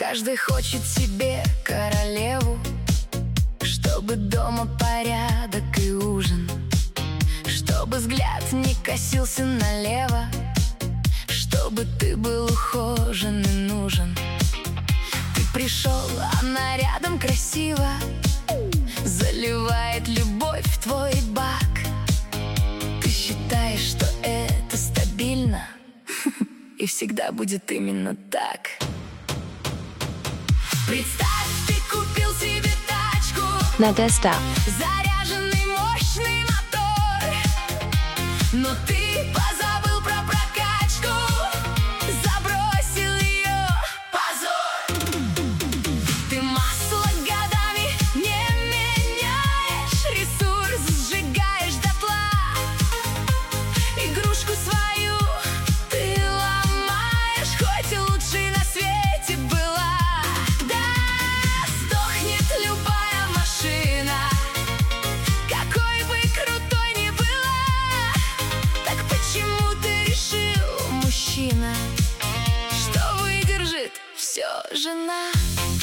Каждый хочет себе королеву, чтобы дома порядок и ужин, чтобы взгляд не косился налево, чтобы ты был ухожен и нужен. Ты пришел, она рядом красиво, заливает любовь в твой бак. Ты считаешь, что это стабильно, и всегда будет именно так. Представь, ты купил себе тачку, Надежда, заряженный мощный мотор, но ты позабыл про прокачку, забросил ее, позор. Ты масло годами не меняешь, ресурс сжигаешь дотла, игрушку свою ты ломаешь, хоть и лучшей на свете была. Да, сдохнет любая машина, какой бы крутой ни была. Так почему ты решил, мужчина, что выдержит все жена?